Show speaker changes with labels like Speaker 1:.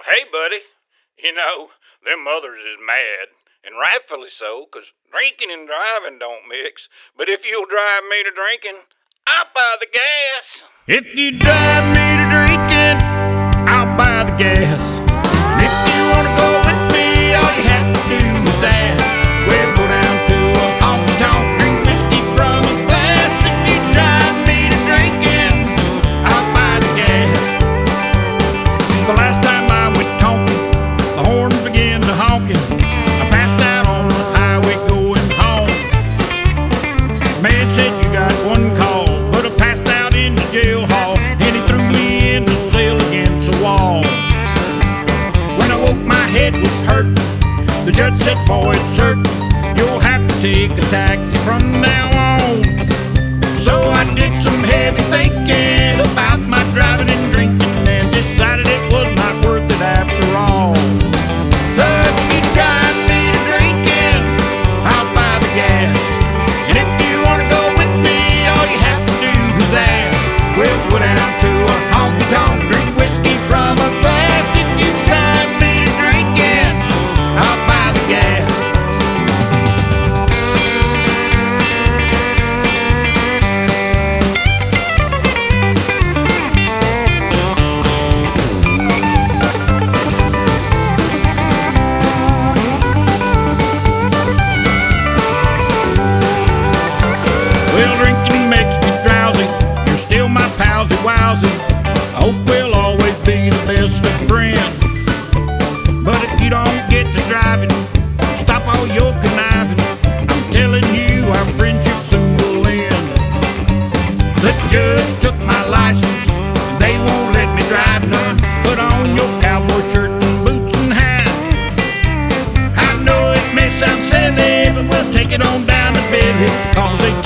Speaker 1: Hey, buddy. Them mothers is mad, and rightfully so, 'cause drinking and driving don't mix. But if you'll drive me to drinking, I'll buy the gas.
Speaker 2: If you drive me to drinking, I'll buy the gas. And if you wanna go with me, all you have to do is ask. We'll go down to a honky-tonk, drink whiskey from a glass. If you drive me to drinking, I'll buy the gas. The last time I went tonking, the horns began to honking. I passed out on the highway going home. Man said you got one call, but I passed out in the jail hall, and he threw me in the cell against the wall. When I woke, my head was hurt. The judge said, boy, it's certain you'll have to take a taxi from now on. So I did some heavy thinking about my driving and drinking, and decided it was not worth it after all. So if you drive me to drinking, I'll buy the gas. And if you wanna go with me, all you have to do is ask. We'll go down to a honky-tonk, drink whiskey from a glass. If you drive me to drinking, I'll buy the gas. Well, drinking makes me drowsy. You're still my palsy wowsy. I hope we'll always be the best of friends. But if you don't get to driving, stop all your conniving. I'm telling you, our friendship soon will end. The judge took my license, and they won't let me drive none. Put on your cowboy shirt and boots and hat. I know it may sound silly, but we'll take it on down to Billy's, 'cause they